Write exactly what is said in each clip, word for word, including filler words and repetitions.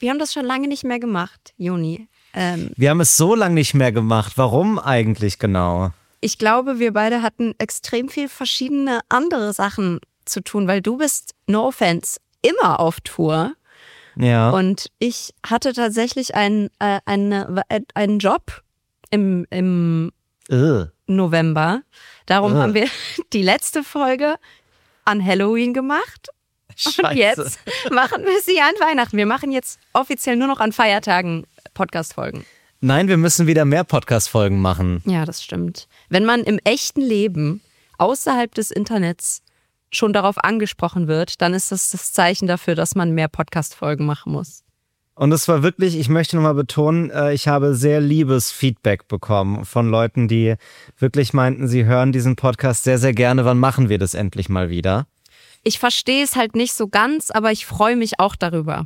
wir haben das schon lange nicht mehr gemacht, Joni. Ähm, wir haben es so lange nicht mehr gemacht. Warum eigentlich genau? Ich glaube, wir beide hatten extrem viel verschiedene andere Sachen zu tun, weil du bist, no offense, immer auf Tour. Ja. Und ich hatte tatsächlich einen, äh, eine, einen Job im, im Ugh. November. Darum Ugh. haben wir die letzte Folge an Halloween gemacht. Scheiße. Und jetzt machen wir sie an Weihnachten. Wir machen jetzt offiziell nur noch an Feiertagen Podcast-Folgen. Nein, wir müssen wieder mehr Podcast-Folgen machen. Ja, das stimmt. Wenn man im echten Leben außerhalb des Internets schon darauf angesprochen wird, dann ist das das Zeichen dafür, dass man mehr Podcast-Folgen machen muss. Und es war wirklich, ich möchte nochmal betonen, ich habe sehr liebes Feedback bekommen von Leuten, die wirklich meinten, sie hören diesen Podcast sehr, sehr gerne. Wann machen wir das endlich mal wieder? Ich verstehe es halt nicht so ganz, aber ich freue mich auch darüber.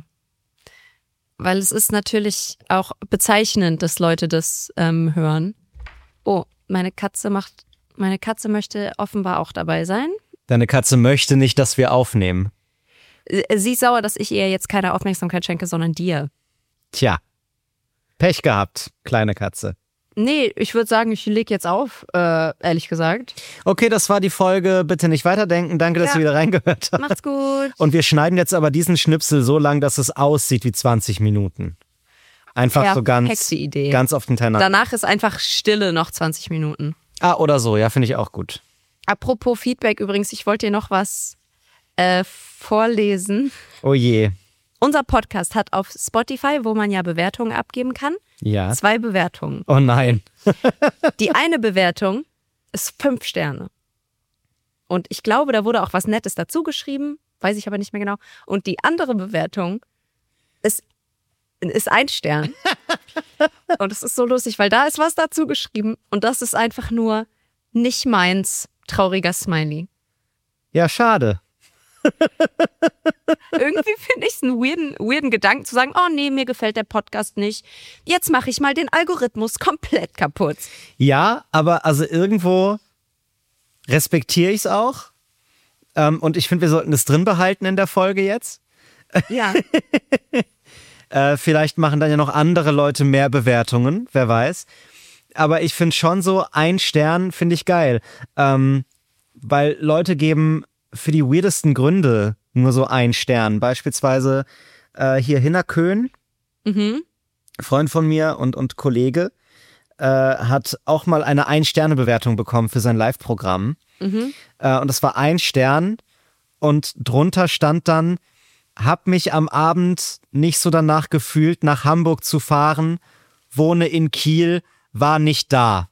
Weil es ist natürlich auch bezeichnend, dass Leute das ähm, hören. Oh, meine Katze macht, meine Katze möchte offenbar auch dabei sein. Deine Katze möchte nicht, dass wir aufnehmen. Sie ist sauer, dass ich ihr jetzt keine Aufmerksamkeit schenke, sondern dir. Tja, Pech gehabt, kleine Katze. Nee, ich würde sagen, ich lege jetzt auf, äh, ehrlich gesagt. Okay, das war die Folge. Bitte nicht weiterdenken. Danke, dass Ja. du wieder reingehört hast. Macht's gut. Und wir schneiden jetzt aber diesen Schnipsel so lang, dass es aussieht wie zwanzig Minuten. Einfach so ganz, Perfekte Idee. ganz auf den Teller. Danach ist einfach Stille noch zwanzig Minuten. Ah, oder so. Ja, finde ich auch gut. Apropos Feedback übrigens, ich wollte dir noch was äh, vorlesen. Oh je. Unser Podcast hat auf Spotify, wo man ja Bewertungen abgeben kann, Ja. zwei Bewertungen. Oh nein. Die eine Bewertung ist fünf Sterne. Und ich glaube, da wurde auch was Nettes dazu geschrieben, weiß ich aber nicht mehr genau. Und die andere Bewertung ist, ist ein Stern. Und es ist so lustig, weil da ist was dazu geschrieben und das ist einfach nur nicht meins, trauriger Smiley. Ja, schade. Irgendwie finde ich es einen weirden, weirden Gedanken zu sagen, oh nee, mir gefällt der Podcast nicht. Jetzt mache ich mal den Algorithmus komplett kaputt. Ja, aber also irgendwo respektiere ich es auch. Ähm, und ich finde, wir sollten das drin behalten in der Folge jetzt. Ja. äh, vielleicht machen dann ja noch andere Leute mehr Bewertungen, wer weiß. Aber ich finde schon so, ein Stern finde ich geil. Ähm, weil Leute geben für die weirdesten Gründe nur so ein Stern. Beispielsweise äh, hier Hinner Köhn, Mhm. Freund von mir und, und Kollege, äh, hat auch mal eine Ein-Sterne-Bewertung bekommen für sein Live-Programm. Mhm. Äh, und das war ein Stern und drunter stand dann, hab mich am Abend nicht so danach gefühlt, nach Hamburg zu fahren, wohne in Kiel, war nicht da.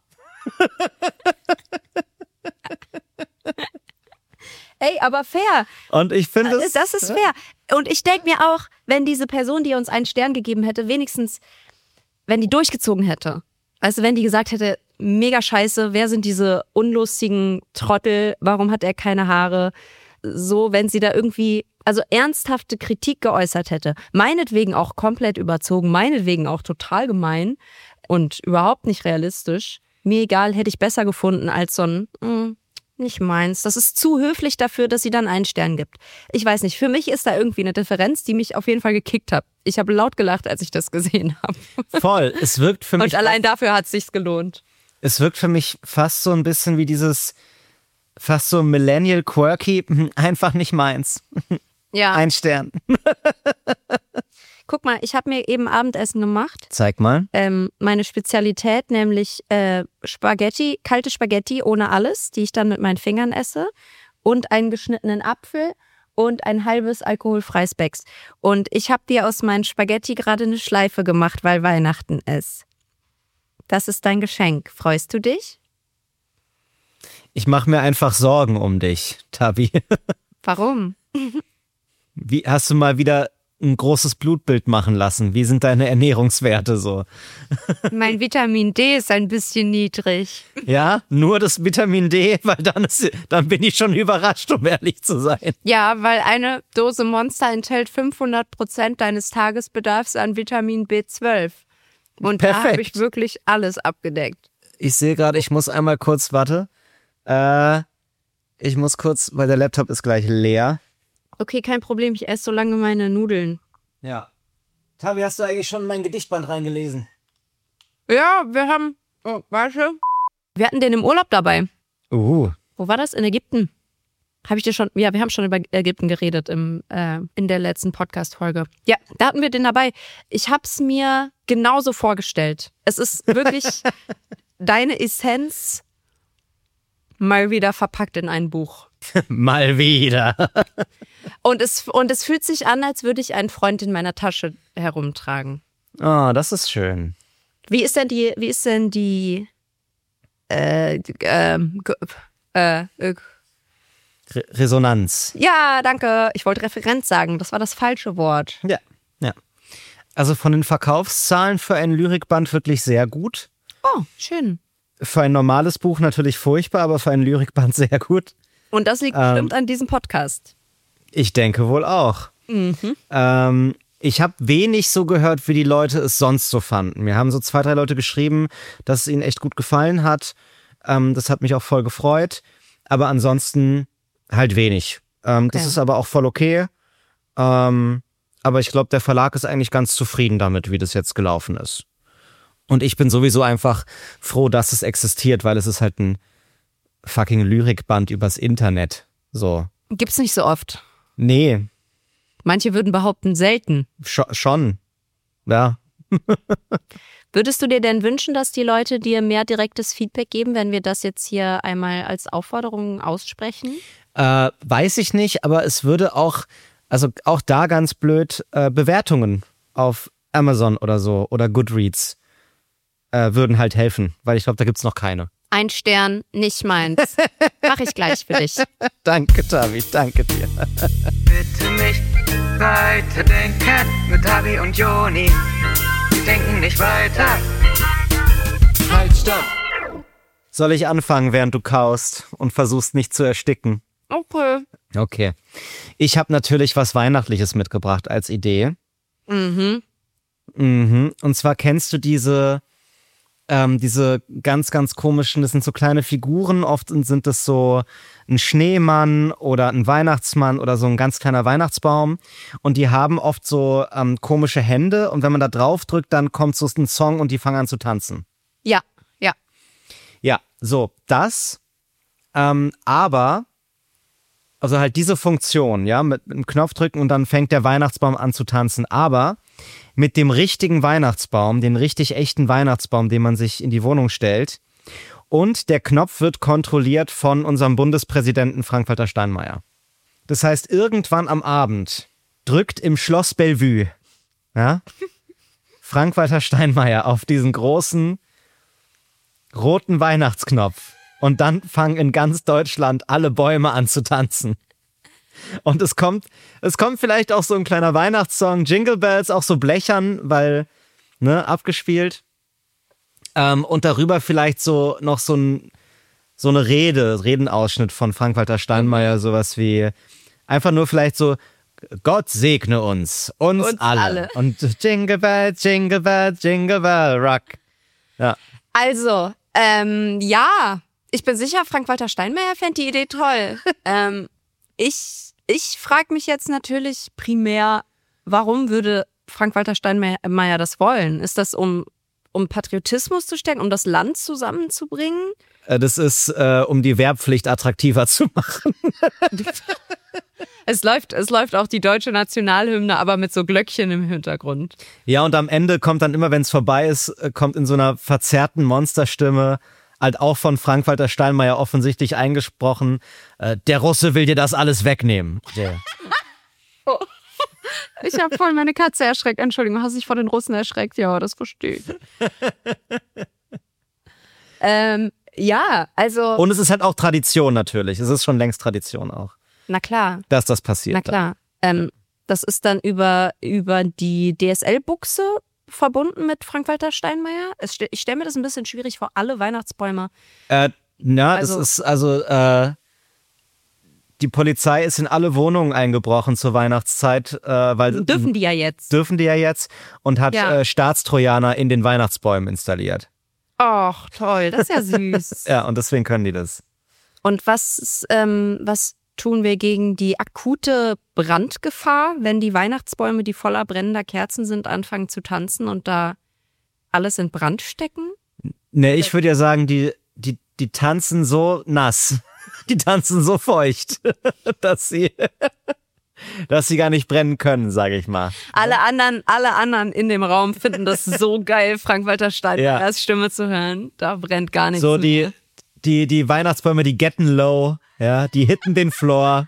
Ey, aber fair. Und ich finde Das, das ist fair. Und ich denke mir auch, wenn diese Person, die uns einen Stern gegeben hätte, wenigstens, wenn die durchgezogen hätte. Also wenn die gesagt hätte, mega scheiße, wer sind diese unlustigen Trottel, warum hat er keine Haare? So, wenn sie da irgendwie, also ernsthafte Kritik geäußert hätte. Meinetwegen auch komplett überzogen, meinetwegen auch total gemein und überhaupt nicht realistisch. Mir egal, hätte ich besser gefunden als so ein, mh, nicht meins. Das ist zu höflich dafür, dass sie dann einen Stern gibt. Ich weiß nicht, für mich ist da irgendwie eine Differenz, die mich auf jeden Fall gekickt hat. Ich habe laut gelacht, als ich das gesehen habe. voll. Es wirkt für mich. Und allein dafür hat es sich gelohnt. Es wirkt für mich fast so ein bisschen wie dieses, fast so Millennial Quirky, einfach nicht meins. Ja. Ein Stern. Guck mal, ich habe mir eben Abendessen gemacht. Zeig mal. Ähm, meine Spezialität, nämlich äh, Spaghetti, kalte Spaghetti ohne alles, die ich dann mit meinen Fingern esse. Und einen geschnittenen Apfel und ein halbes alkoholfreies Becks. Und ich habe dir aus meinen Spaghetti gerade eine Schleife gemacht, weil Weihnachten ist. Das ist dein Geschenk. Freust du dich? Ich mache mir einfach Sorgen um dich, Tabi. Warum? Wie, hast du mal wieder ein großes Blutbild machen lassen? Wie sind deine Ernährungswerte so? Mein Vitamin D ist ein bisschen niedrig. Ja, nur das Vitamin D, weil dann, ist, dann bin ich schon überrascht, um ehrlich zu sein. Ja, weil eine Dose Monster enthält fünfhundert Prozent deines Tagesbedarfs an Vitamin B zwölf. Und da habe ich wirklich alles abgedeckt. Ich sehe gerade, ich muss einmal kurz, warte. Äh, ich muss kurz, weil der Laptop ist gleich leer. Okay, kein Problem, ich esse so lange meine Nudeln. Ja. Tabi, hast du eigentlich schon in mein Gedichtband reingelesen? Ja, wir haben, oh, warte. Wir hatten den im Urlaub dabei. Uh. Wo war das? In Ägypten. Habe ich dir schon, ja, wir haben schon über Ägypten geredet im, äh, in der letzten Podcast-Folge. Ja, da hatten wir den dabei. Ich habe es mir genauso vorgestellt. Es ist wirklich deine Essenz mal wieder verpackt in ein Buch. Mal wieder. Und es, und es fühlt sich an, als würde ich einen Freund in meiner Tasche herumtragen. Oh, das ist schön. Wie ist denn die, wie ist denn die, äh, äh, äh, äh Re- Resonanz. ja, danke. Ich wollte Referenz sagen. Das war das falsche Wort. Ja, ja. Also von den Verkaufszahlen für ein Lyrikband wirklich sehr gut. Oh, schön. Für ein normales Buch natürlich furchtbar, aber für ein Lyrikband sehr gut. Und das liegt Ähm, bestimmt an diesem Podcast. Ich denke wohl auch. Mhm. Ähm, ich habe wenig so gehört, wie die Leute es sonst so fanden. Mir haben so zwei, drei Leute geschrieben, dass es ihnen echt gut gefallen hat. Ähm, das hat mich auch voll gefreut. Aber ansonsten halt wenig. Ähm, das Okay. ist aber auch voll okay. Ähm, aber ich glaube, der Verlag ist eigentlich ganz zufrieden damit, wie das jetzt gelaufen ist. Und ich bin sowieso einfach froh, dass es existiert, weil es ist halt ein fucking Lyrikband übers Internet. So. Gibt's nicht so oft. Nee, Manche würden behaupten, selten. scho- schon. Ja. Würdest du dir denn wünschen, dass die Leute dir mehr direktes Feedback geben, wenn wir das jetzt hier einmal als Aufforderung aussprechen? Äh, weiß ich nicht, aber es würde auch, also auch da ganz blöd, äh, Bewertungen auf Amazon oder so oder Goodreads äh, würden halt helfen, weil ich glaube, da gibt's noch keine. Ein Stern, nicht meins. Mach ich gleich für dich. Danke, Tavi, danke dir. Bitte nicht weiterdenken mit Tabi und Joni. Die denken nicht weiter. Halt, stopp! Soll ich anfangen, während du kaust und versuchst nicht zu ersticken? Okay. Okay. Ich habe natürlich was Weihnachtliches mitgebracht als Idee. Mhm. Mhm. Und zwar kennst du diese, ähm, diese ganz, ganz komischen, das sind so kleine Figuren, oft sind das so ein Schneemann oder ein Weihnachtsmann oder so ein ganz kleiner Weihnachtsbaum und die haben oft so ähm, komische Hände und wenn man da drauf drückt, dann kommt so ein Song und die fangen an zu tanzen. Ja, ja. Ja, so, das, ähm, aber, also halt diese Funktion, ja, mit, mit einem Knopf drücken und dann fängt der Weihnachtsbaum an zu tanzen, aber mit dem richtigen Weihnachtsbaum, den richtig echten Weihnachtsbaum, den man sich in die Wohnung stellt. Und der Knopf wird kontrolliert von unserem Bundespräsidenten Frank-Walter Steinmeier. Das heißt, irgendwann am Abend drückt im Schloss Bellevue, ja, Frank-Walter Steinmeier auf diesen großen roten Weihnachtsknopf. Und dann fangen in ganz Deutschland alle Bäume an zu tanzen. Und es kommt, es kommt vielleicht auch so ein kleiner Weihnachtssong, Jingle Bells, auch so blechern, weil, ne, abgespielt. Ähm, und darüber vielleicht so noch so, ein, so eine Rede, Redenausschnitt von Frank-Walter Steinmeier, sowas wie, einfach nur vielleicht so, Gott segne uns, uns, Uns alle. alle. Und Jingle Bells, Jingle Bells, Jingle Bell Rock. Ja. Also, ähm, ja, ich bin sicher, Frank-Walter Steinmeier fände die Idee toll. ähm, ich ich frage mich jetzt natürlich primär, warum würde Frank-Walter Steinmeier das wollen? Ist das, um, um Patriotismus zu stärken, um das Land zusammenzubringen? Äh, Das ist, äh, um die Wehrpflicht attraktiver zu machen. Es läuft, es läuft auch die deutsche Nationalhymne, aber mit so Glöckchen im Hintergrund. Ja, und am Ende kommt dann immer, wenn es vorbei ist, äh, kommt in so einer verzerrten Monsterstimme, halt auch von Frank-Walter Steinmeier offensichtlich eingesprochen, äh, der Russe will dir das alles wegnehmen. Der. Ich habe voll meine Katze erschreckt. Entschuldigung, hast dich vor den Russen erschreckt? Ja, das verstehe ich. ähm, ja, also, Und es ist halt auch Tradition natürlich. Es ist schon längst Tradition auch, na klar, dass das passiert. na klar. Ähm, das ist dann über, über die D S L-Buchse verbunden mit Frank-Walter Steinmeier. Es ste- ich stelle mir das ein bisschen schwierig vor, alle Weihnachtsbäume. Äh, na, Also- es ist also, äh, die Polizei ist in alle Wohnungen eingebrochen zur Weihnachtszeit, äh, weil Dürfen die ja jetzt. dürfen die ja jetzt und hat Ja. äh, Staatstrojaner in den Weihnachtsbäumen installiert. Ach, toll, das ist ja süß. Ja, und deswegen können die das. Und was, ist, ähm, was tun wir gegen die akute Brandgefahr, wenn die Weihnachtsbäume, die voller brennender Kerzen sind, anfangen zu tanzen und da alles in Brand stecken? Ne, ich würde ja sagen, die, die, die tanzen so nass. Die tanzen so feucht, dass sie, dass sie gar nicht brennen können, sage ich mal. Alle anderen, alle anderen in dem Raum finden das so geil, Frank-Walter Steinmeiers Ja. Stimme zu hören. Da brennt gar nichts So mehr. die, die, die Weihnachtsbäume, die getten low, ja, die hitten den Floor.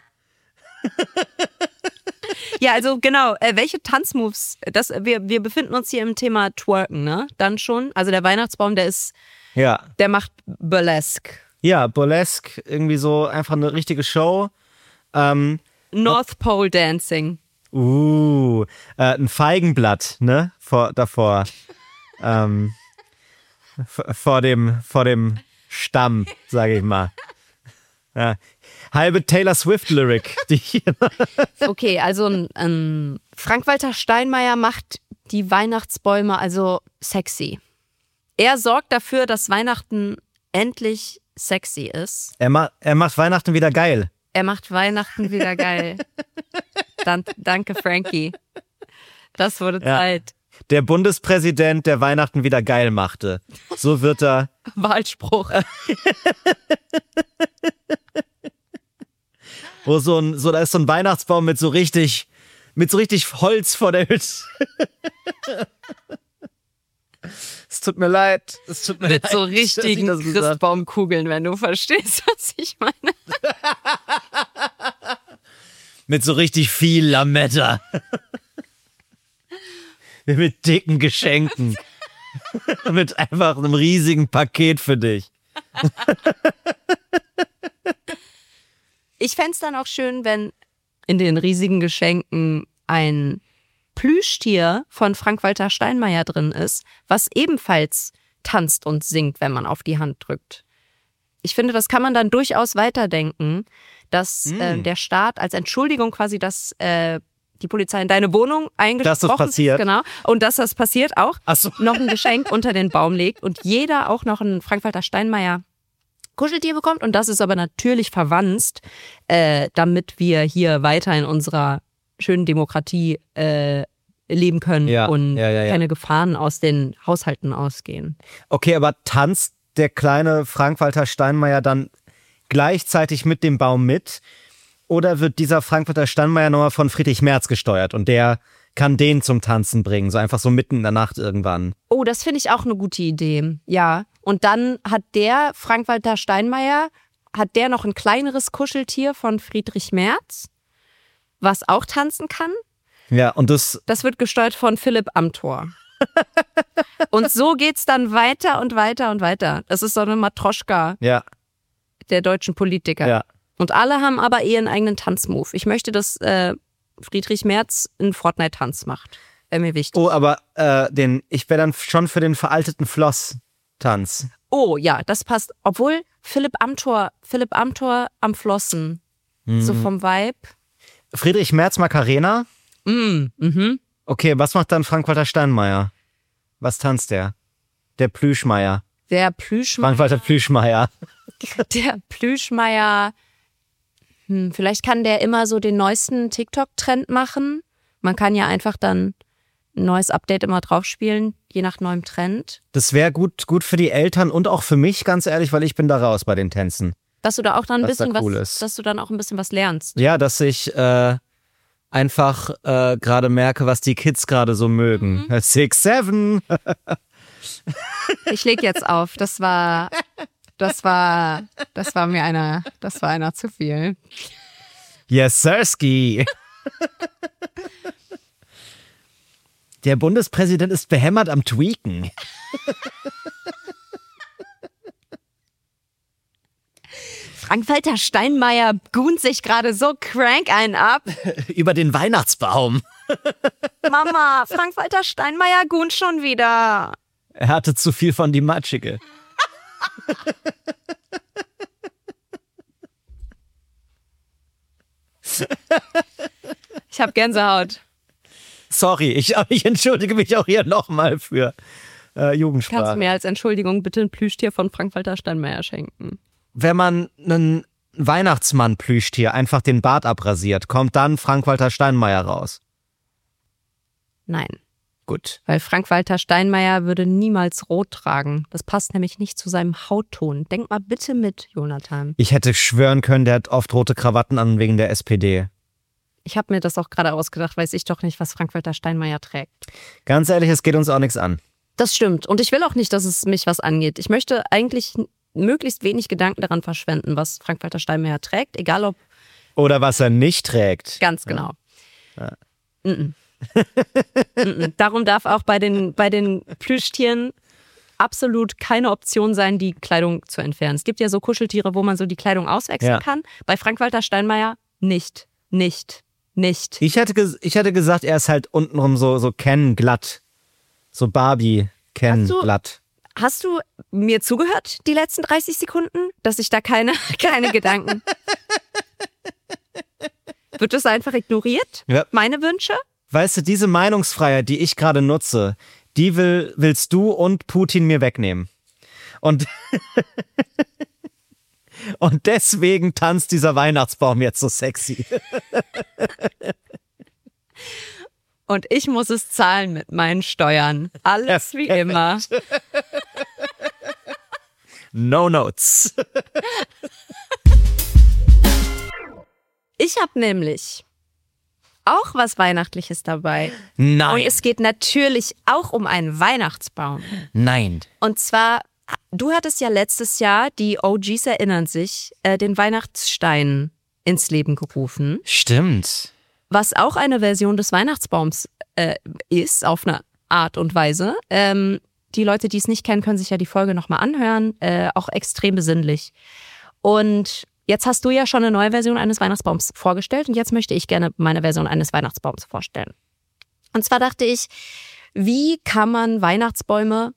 Ja, also genau, äh, welche Tanzmoves, das, wir, wir befinden uns hier im Thema Twerken, ne? Dann schon. Also der Weihnachtsbaum, der ist, Ja. der macht Burlesque. Ja, Burlesque, irgendwie so einfach eine richtige Show. Ähm, North Pole Dancing. uh, äh, ein Feigenblatt, ne, vor, davor. ähm, v- vor dem, vor dem Stamm, sage ich mal. Ja. Halbe Taylor Swift-Lyric. Die hier. Okay, also ein, ein Frank-Walter Steinmeier macht die Weihnachtsbäume also sexy. Er sorgt dafür, dass Weihnachten endlich sexy ist. Er, ma er macht Weihnachten wieder geil. Er macht Weihnachten wieder geil. Dan danke, Frankie. Das wurde Ja. Zeit. Der Bundespräsident, der Weihnachten wieder geil machte. So wird er. Wahlspruch. Wo so ein, so, da ist so ein Weihnachtsbaum mit so richtig, mit so richtig Holz vor der Hütte. Es tut mir leid. Es tut mir Mit leid. so dass ich richtigen das gesagt- Christbaumkugeln, wenn du verstehst, was ich meine. Mit so richtig viel Lametta. Mit dicken Geschenken. Mit einfach einem riesigen Paket für dich. Ich fände es dann auch schön, wenn in den riesigen Geschenken ein Plüschtier von Frank-Walter Steinmeier drin ist, was ebenfalls tanzt und singt, wenn man auf die Hand drückt. Ich finde, das kann man dann durchaus weiterdenken, dass Mm. äh, der Staat als Entschuldigung quasi, dass äh, die Polizei in deine Wohnung eingesprochen Dass das passiert. ist, genau, und dass das passiert auch, Ach so. noch ein Geschenk unter den Baum legt und jeder auch noch ein Frank-Walter Steinmeier Kuscheltier bekommt und das ist aber natürlich verwanzt, äh, damit wir hier weiter in unserer schönen Demokratie äh, leben können Ja, und ja, ja, ja. keine Gefahren aus den Haushalten ausgehen. Okay, aber tanzt der kleine Frank-Walter Steinmeier dann gleichzeitig mit dem Baum mit? Oder wird dieser Frank-Walter Steinmeier nochmal von Friedrich Merz gesteuert und der kann den zum Tanzen bringen, so einfach so mitten in der Nacht irgendwann? Oh, das finde ich auch eine gute Idee. Ja. Und dann hat der Frank-Walter Steinmeier, hat der noch ein kleineres Kuscheltier von Friedrich Merz, was auch tanzen kann. Ja, und das, Das wird gesteuert von Philipp Amthor. Und so geht's dann weiter und weiter und weiter. Das ist so eine Matroschka ja, der deutschen Politiker. ja. Und alle haben aber ihren eigenen Tanzmove. Ich möchte, dass äh, Friedrich Merz einen Fortnite-Tanz macht. Wäre mir wichtig. Oh, aber äh, den, ich wäre dann schon für den veralteten Floss-Tanz. Oh ja, das passt. Obwohl Philipp Amthor, Philipp Amthor am Flossen. So vom Vibe. Friedrich Merz Macarena? Mm, mhm. Okay, was macht dann Frank-Walter Steinmeier? Was tanzt der? Der Plüschmeier. Der Plüschmeier. Frank-Walter Plüschmeier. Der Plüschmeier. Hm, vielleicht kann der immer so den neuesten TikTok-Trend machen. Man kann ja einfach dann ein neues Update immer draufspielen, je nach neuem Trend. Das wäre gut, gut für die Eltern und auch für mich, ganz ehrlich, weil ich bin da raus bei den Tänzen. Dass du da auch dann ein Was da bisschen cool was, ist. dass du dann auch ein bisschen was lernst. Ja, dass ich äh, einfach äh, gerade merke, was die Kids gerade so mögen. Six, seven. Ich leg jetzt auf. Das war, das war, das war mir einer, das war einer zu viel. Yes, Sirski. Der Bundespräsident ist behämmert am Tweaken. Frank-Walter Steinmeier gunt sich gerade so crank einen ab. Über den Weihnachtsbaum. Mama, Frank-Walter Steinmeier gunt schon wieder. Er hatte zu viel von die Matschige. Ich hab Gänsehaut. Sorry, ich, ich entschuldige mich auch hier nochmal für äh, Kannst du Jugendsprache. mir als Entschuldigung bitte ein Plüschtier von Frank-Walter Steinmeier schenken? Wenn man einen Weihnachtsmann-Plüschtier einfach den Bart abrasiert, kommt dann Frank-Walter Steinmeier raus? Nein. Gut. Weil Frank-Walter Steinmeier würde niemals rot tragen. Das passt nämlich nicht zu seinem Hautton. Denk mal bitte mit, Jonathan. Ich hätte schwören können, der hat oft rote Krawatten an wegen der S P D. Ich habe mir das auch gerade ausgedacht, weiß ich doch nicht, was Frank-Walter Steinmeier trägt. Ganz ehrlich, es geht uns auch nichts an. Das stimmt. Und ich will auch nicht, dass es mich was angeht. Ich möchte eigentlich möglichst wenig Gedanken daran verschwenden, was Frank-Walter Steinmeier trägt, egal ob... Oder was er nicht trägt. Ganz genau. Ja. Mm-mm. Mm-mm. Darum darf auch bei den, bei den Plüschtieren absolut keine Option sein, die Kleidung zu entfernen. Es gibt ja so Kuscheltiere, wo man so die Kleidung auswechseln Ja. kann. Bei Frank-Walter Steinmeier nicht. Nicht. Nicht. Ich hätte, ges- ich hätte gesagt, er ist halt untenrum so, so Ken glatt. So Barbie Ken Hast du- glatt. Hast du mir zugehört, die letzten dreißig Sekunden, dass ich da keine, keine Gedanken... Wird das einfach ignoriert? Ja. Meine Wünsche? Weißt du, diese Meinungsfreiheit, die ich gerade nutze, die will, willst du und Putin mir wegnehmen. Und, und deswegen tanzt dieser Weihnachtsbaum jetzt so sexy. Und ich muss es zahlen mit meinen Steuern. Alles wie Perfekt. immer. No notes. Ich habe nämlich auch was Weihnachtliches dabei. Nein. Und es geht natürlich auch um einen Weihnachtsbaum. Nein. Und zwar, du hattest ja letztes Jahr, die O Gs erinnern sich, äh, den Weihnachtsstein ins Leben gerufen. Stimmt. Was auch eine Version des Weihnachtsbaums äh, ist, auf eine Art und Weise. Ähm, die Leute, die es nicht kennen, können sich ja die Folge nochmal anhören. Äh, auch extrem besinnlich. Und jetzt hast du ja schon eine neue Version eines Weihnachtsbaums vorgestellt und jetzt möchte ich gerne meine Version eines Weihnachtsbaums vorstellen. Und zwar dachte ich, wie kann man Weihnachtsbäume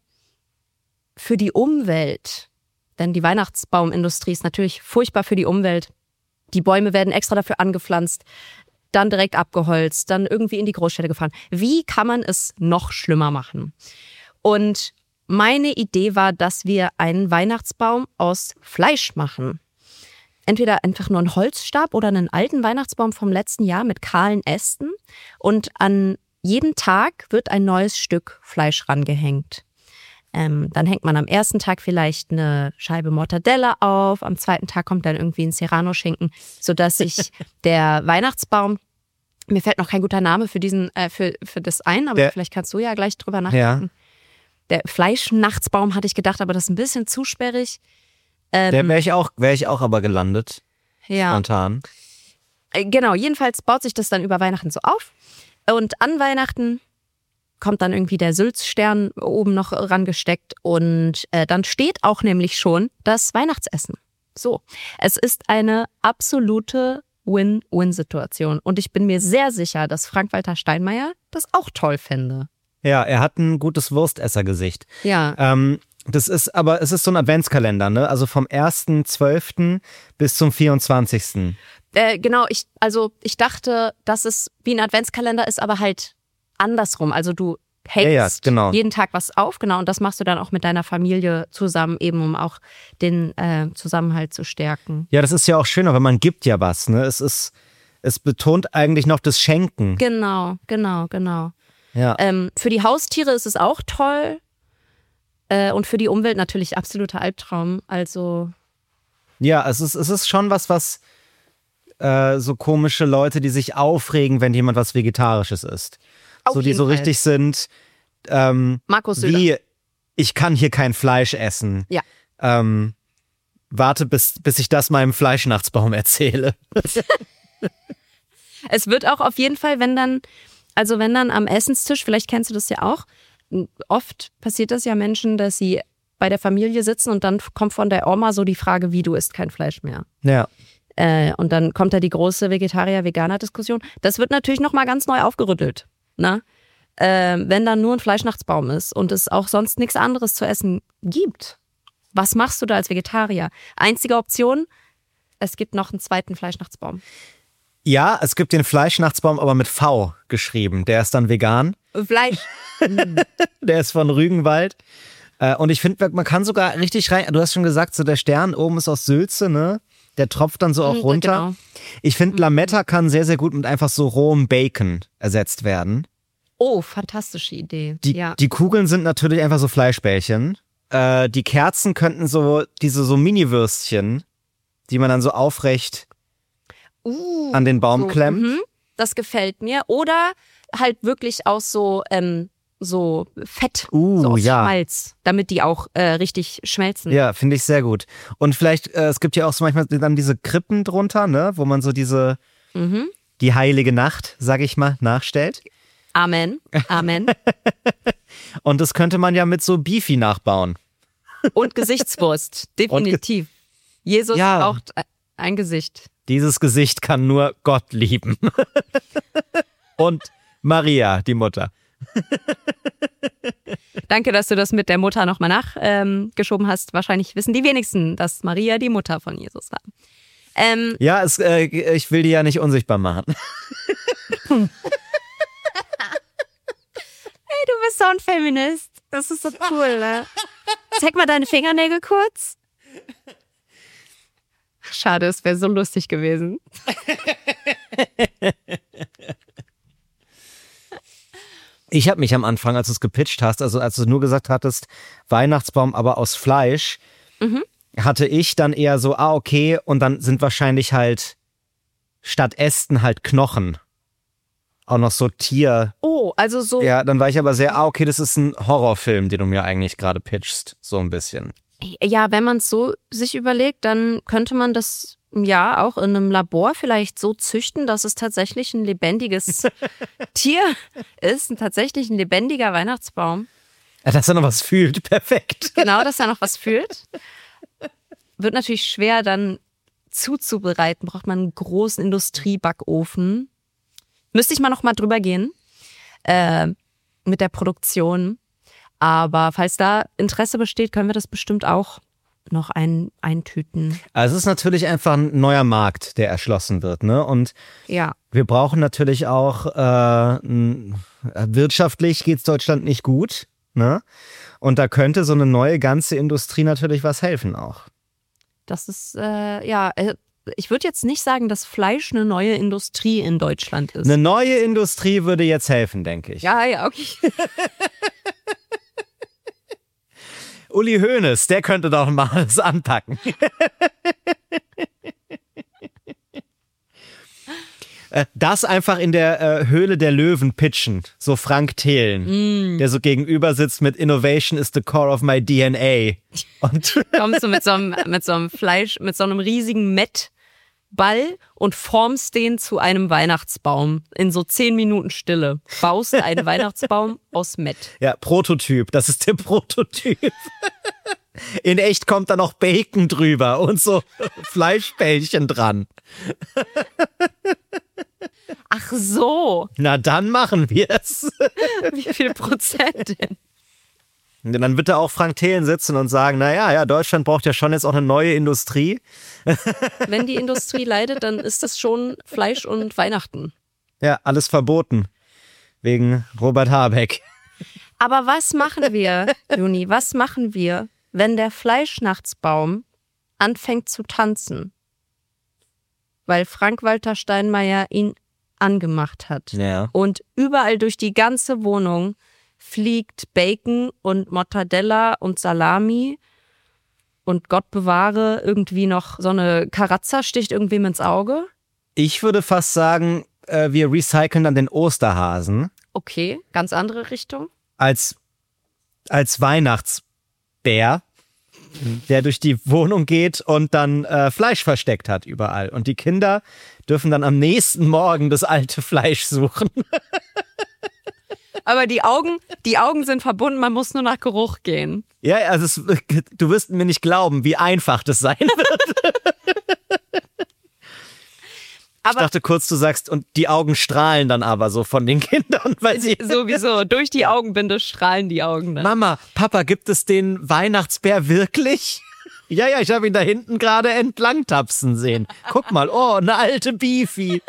für die Umwelt, denn die Weihnachtsbaumindustrie ist natürlich furchtbar für die Umwelt. Die Bäume werden extra dafür angepflanzt, dann direkt abgeholzt, dann irgendwie in die Großstädte gefahren. Wie kann man es noch schlimmer machen? Und meine Idee war, dass wir einen Weihnachtsbaum aus Fleisch machen. Entweder einfach nur einen Holzstab oder einen alten Weihnachtsbaum vom letzten Jahr mit kahlen Ästen. Und an jeden Tag wird ein neues Stück Fleisch rangehängt. Ähm, dann hängt man am ersten Tag vielleicht eine Scheibe Mortadella auf, am zweiten Tag kommt dann irgendwie ein Serrano-Schinken, sodass sich der Weihnachtsbaum, mir fällt noch kein guter Name für diesen, äh, für, für das ein, aber Der- vielleicht kannst du ja gleich drüber nachdenken. Ja. Der Fleischnachtsbaum hatte ich gedacht, aber das ist ein bisschen zu sperrig. Ähm, Der wäre ich auch, wäre ich auch aber gelandet. ja. Spontan. Äh, Genau, jedenfalls baut sich das dann über Weihnachten so auf. Und an Weihnachten kommt dann irgendwie der Sülzstern oben noch rangesteckt. Und äh, dann steht auch nämlich schon das Weihnachtsessen. So, es ist eine absolute Win-Win-Situation. Und ich bin mir sehr sicher, dass Frank-Walter Steinmeier das auch toll fände. Ja, er hat ein gutes Wurstessergesicht. Ja, Ähm, das ist, aber es ist so ein Adventskalender, ne? Also vom ersten zwölften bis zum vierundzwanzigsten äh, genau. Ich, also ich dachte, dass es wie ein Adventskalender ist, aber halt andersrum. Also du hängst Ja, ja, genau. jeden Tag was auf, genau. Und das machst du dann auch mit deiner Familie zusammen, eben um auch den äh, Zusammenhalt zu stärken. Ja, das ist ja auch schöner, weil man gibt ja was, ne? Es ist, es betont eigentlich noch das Schenken. Genau, genau, genau. Ja. Ähm, für die Haustiere ist es auch toll. Äh, und für die Umwelt natürlich absoluter Albtraum. Also, Ja, es ist, es ist schon was, was äh, so komische Leute, die sich aufregen, wenn jemand was Vegetarisches isst. Auf so, die jeden so Fall. richtig sind, ähm, Markus Söder. wie, ich kann hier kein Fleisch essen. Ja. Ähm, warte, bis, bis ich das meinem Fleischnachtsbaum erzähle. Es wird auch auf jeden Fall, wenn dann, also wenn dann am Essenstisch, vielleicht kennst du das ja auch, oft passiert das ja Menschen, dass sie bei der Familie sitzen und dann kommt von der Oma so die Frage, wie, du isst kein Fleisch mehr. Ja. Äh, und dann kommt da die große Vegetarier-Veganer-Diskussion. Das wird natürlich nochmal ganz neu aufgerüttelt, ne? Äh, wenn dann nur ein Fleischnachtsbaum ist und es auch sonst nichts anderes zu essen gibt. Was machst du da als Vegetarier? Einzige Option, es gibt noch einen zweiten Fleischnachtsbaum. Ja, es gibt den Fleischnachtsbaum, aber mit V geschrieben. Der ist dann vegan. Fleisch. Der ist von Rügenwald. Äh, und ich finde, man kann sogar richtig rein. Du hast schon gesagt, so der Stern oben ist aus Sülze, ne? Der tropft dann so auch Mhm, runter. genau. Ich finde, Lametta kann sehr, sehr gut mit einfach so rohem Bacon ersetzt werden. Oh, fantastische Idee. Die, ja. die Kugeln sind natürlich einfach so Fleischbällchen. Äh, die Kerzen könnten so, diese so Mini-Würstchen, die man dann so aufrecht uh, an den Baum so, klemmt. mhm, das gefällt mir. Oder halt wirklich aus so, ähm, so Fett, Uh, so aus ja. Schmalz, damit die auch äh, richtig schmelzen. Ja, finde ich sehr gut. Und vielleicht, äh, es gibt ja auch so manchmal dann diese Krippen drunter, ne, wo man so diese, Mhm. die heilige Nacht, sag ich mal, nachstellt. Amen. Amen. Und das könnte man ja mit so Beefy nachbauen. Und Gesichtswurst, definitiv. Jesus Ja. braucht ein Gesicht. Dieses Gesicht kann nur Gott lieben. Und Maria, die Mutter. Danke, dass du das mit der Mutter nochmal nachgeschoben ähm, hast. Wahrscheinlich wissen die wenigsten, dass Maria die Mutter von Jesus war. Ähm, Ja, es, äh, ich will die ja nicht unsichtbar machen. Hey, du bist so ein Feminist. Das ist so cool, ne? Zeig mal deine Fingernägel kurz. Schade, es wäre so lustig gewesen. Ich habe mich am Anfang, als du es gepitcht hast, also als du nur gesagt hattest, Weihnachtsbaum, aber aus Fleisch, Mhm. hatte ich dann eher so, ah, okay, und dann sind wahrscheinlich halt statt Ästen halt Knochen. Auch noch so Tier. Oh, also so. Ja, dann war ich aber sehr, ah, okay, das ist ein Horrorfilm, den du mir eigentlich gerade pitchst, so ein bisschen. Ja, wenn man es so sich überlegt, dann könnte man das ja auch in einem Labor vielleicht so züchten, dass es tatsächlich ein lebendiges Tier ist, ein tatsächlich ein lebendiger Weihnachtsbaum. Ja, dass er noch was fühlt, perfekt. Genau, dass er noch was fühlt. Wird natürlich schwer dann zuzubereiten, braucht man einen großen Industriebackofen. Müsste ich mal noch mal drüber gehen äh, mit der Produktion. Aber falls da Interesse besteht, können wir das bestimmt auch noch ein, eintüten. Also es ist natürlich einfach ein neuer Markt, der erschlossen wird, ne? Und Ja. wir brauchen natürlich auch, äh, n- wirtschaftlich geht's Deutschland nicht gut, ne? Und da könnte so eine neue ganze Industrie natürlich was helfen auch. Das ist, äh, ja, äh, ich würde jetzt nicht sagen, dass Fleisch eine neue Industrie in Deutschland ist. Eine neue Industrie würde jetzt helfen, denke ich. Ja, ja, okay. Uli Hoeneß, der könnte doch mal das anpacken. Äh, Das einfach in der äh, Höhle der Löwen pitchen. So Frank Thelen, der so gegenüber sitzt mit Innovation is the core of my D N A. Und Kommst du mit so einem, mit so einem Fleisch, mit so einem riesigen Mettball und formst den zu einem Weihnachtsbaum in so zehn Minuten Stille. Baust einen Weihnachtsbaum aus Mett. ja, Prototyp, das ist der Prototyp. In echt kommt da noch Bacon drüber und so Fleischbällchen dran. Ach so, Na, dann machen wir's. wie viel Prozent denn? Und dann wird da auch Frank Thelen sitzen und sagen, naja, ja, Deutschland braucht ja schon jetzt auch eine neue Industrie. Wenn die Industrie leidet, dann ist das schon Fleisch und Weihnachten. Ja, alles verboten. Wegen Robert Habeck. Aber was machen wir, Juni, was machen wir, wenn der Fleischnachtsbaum anfängt zu tanzen? Weil Frank-Walter Steinmeier ihn angemacht hat. Ja. Und überall durch die ganze Wohnung fliegt Bacon und Mortadella und Salami. Und Gott bewahre, irgendwie noch so eine Karazza sticht irgendwem ins Auge. Ich würde fast sagen, äh, wir recyceln dann den Osterhasen Okay, ganz andere Richtung. als, als Weihnachtsbär, der durch die Wohnung geht und dann äh, Fleisch versteckt hat überall. Und die Kinder dürfen dann am nächsten Morgen das alte Fleisch suchen. Aber die Augen, die Augen sind verbunden, man muss nur nach Geruch gehen. Ja, also es, du wirst mir nicht glauben, wie einfach das sein wird. Ich Aber dachte kurz, du sagst, und die Augen strahlen dann aber so von den Kindern, weil sie... sowieso, durch die Augenbinde strahlen die Augen dann. Mama, Papa, gibt es den Weihnachtsbär wirklich? Ja, ja, ich habe ihn da hinten gerade entlang tapsen sehen. Guck mal, oh, eine alte Beefy.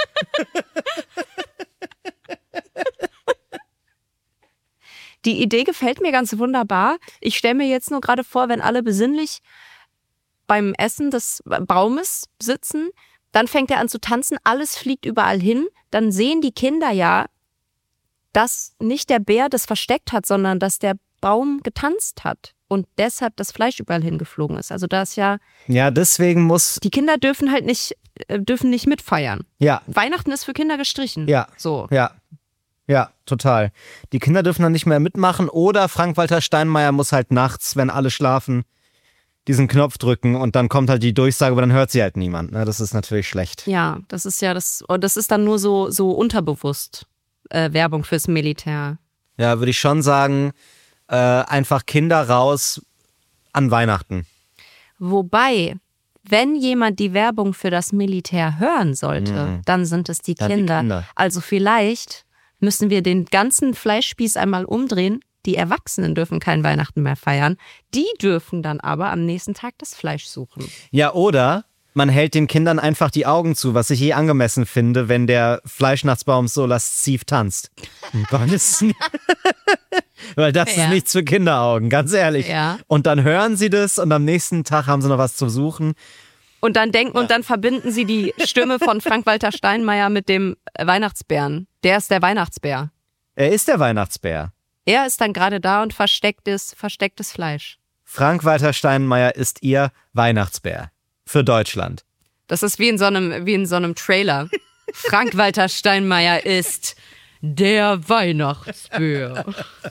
Die Idee gefällt mir ganz wunderbar. Ich stelle mir jetzt nur gerade vor, wenn alle besinnlich beim Essen des Baumes sitzen, dann fängt er an zu tanzen, alles fliegt überall hin, dann sehen die Kinder ja, dass nicht der Bär das versteckt hat, sondern dass der Baum getanzt hat und deshalb das Fleisch überall hingeflogen ist. Also da ist ja... Ja, deswegen muss... Die Kinder dürfen halt nicht, äh, dürfen nicht mitfeiern. Ja. Weihnachten ist für Kinder gestrichen. Ja. So. Ja. Ja, total. Die Kinder dürfen dann nicht mehr mitmachen oder Frank-Walter Steinmeier muss halt nachts, wenn alle schlafen, diesen Knopf drücken und dann kommt halt die Durchsage, aber dann hört sie halt niemand. Ne? Das ist natürlich schlecht. Ja, das ist ja das, und das ist dann nur so, so unterbewusst äh, Werbung fürs Militär. Ja, würde ich schon sagen, äh, einfach Kinder raus an Weihnachten. Wobei, wenn jemand die Werbung für das Militär hören sollte, mhm. dann sind es die Dann Kinder. die Kinder. Also vielleicht müssen wir den ganzen Fleischspieß einmal umdrehen. Die Erwachsenen dürfen kein Weihnachten mehr feiern. Die dürfen dann aber am nächsten Tag das Fleisch suchen. Ja, oder man hält den Kindern einfach die Augen zu, was ich eh angemessen finde, wenn der Fleischnachtsbaum so lasziv tanzt. Weil, es, weil das Ja. ist nichts für Kinderaugen, ganz ehrlich. Ja. Und dann hören sie das und am nächsten Tag haben sie noch was zu suchen. Und dann denken und dann verbinden sie die Stimme von Frank-Walter Steinmeier mit dem Weihnachtsbären. Der ist der Weihnachtsbär. Er ist der Weihnachtsbär. Er ist dann gerade da und verstecktes, verstecktes Fleisch. Frank-Walter Steinmeier ist ihr Weihnachtsbär. Für Deutschland. Das ist wie in so einem, wie in so einem Trailer. Frank-Walter Steinmeier ist der Weihnachtsbär.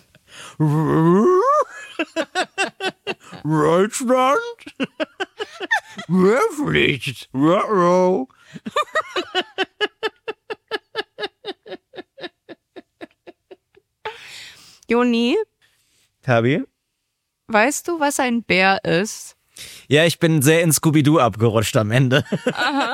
Deutschland? Wer fliegt? Uh-oh. Joni, Tabi? weißt du, was ein Bär ist? Ja, ich bin sehr in Scooby-Doo abgerutscht am Ende. Aha.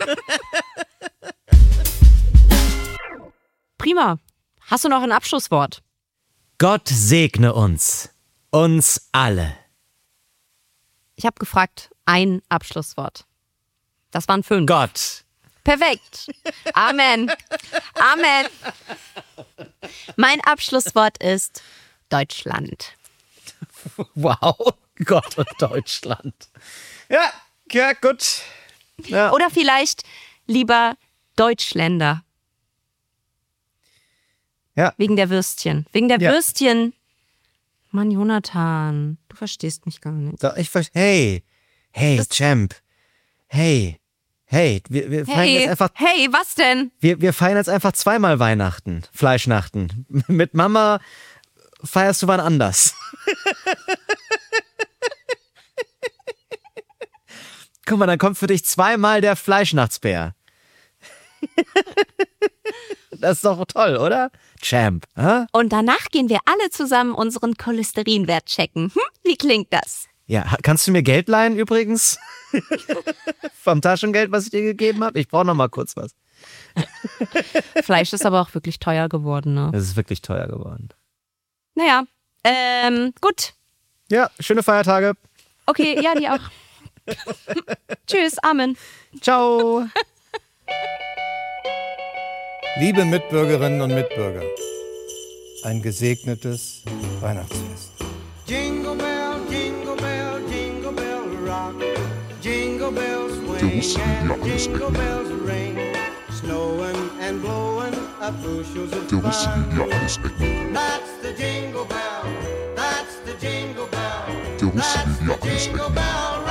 Prima. Hast du noch ein Abschlusswort? Gott segne uns. Uns alle. Ich habe gefragt, ein Abschlusswort. Das waren fünf. Gott. Perfekt. Amen. Amen. Mein Abschlusswort ist Deutschland. Wow. Gott und Deutschland. Ja, ja, gut. Ja. Oder vielleicht lieber Deutschländer. Ja. Wegen der Würstchen. Wegen der Ja. Würstchen. Mann, Jonathan, du verstehst mich gar nicht. Doch, ich ver- Hey, hey, Das- Champ. Hey, hey, wir, wir feiern jetzt Hey, einfach, hey, was denn? wir, wir feiern jetzt einfach zweimal Weihnachten, Fleischnachten. Mit Mama feierst du wann anders. Guck mal, dann kommt für dich zweimal der Fleischnachtsbär. Das ist doch toll, oder? Champ, hä? Und danach gehen wir alle zusammen unseren Cholesterinwert checken. Hm? Wie klingt das? Ja, kannst du mir Geld leihen übrigens? Vom Taschengeld, was ich dir gegeben habe? Ich brauche noch mal kurz was. Fleisch ist aber auch wirklich teuer geworden, ne? Es ist wirklich teuer geworden. Naja, ähm, gut. Ja, schöne Feiertage. Okay, ja, die auch. Tschüss, Amen. Ciao. Liebe Mitbürgerinnen und Mitbürger, ein gesegnetes Weihnachtsfest. Jingle bell, jingle bell, jingle bell rock. Jingle bells swing and jingle bells ring. Snowing and blowing up bushels of fun. That's the jingle bell, that's the jingle bell, that's the jingle bell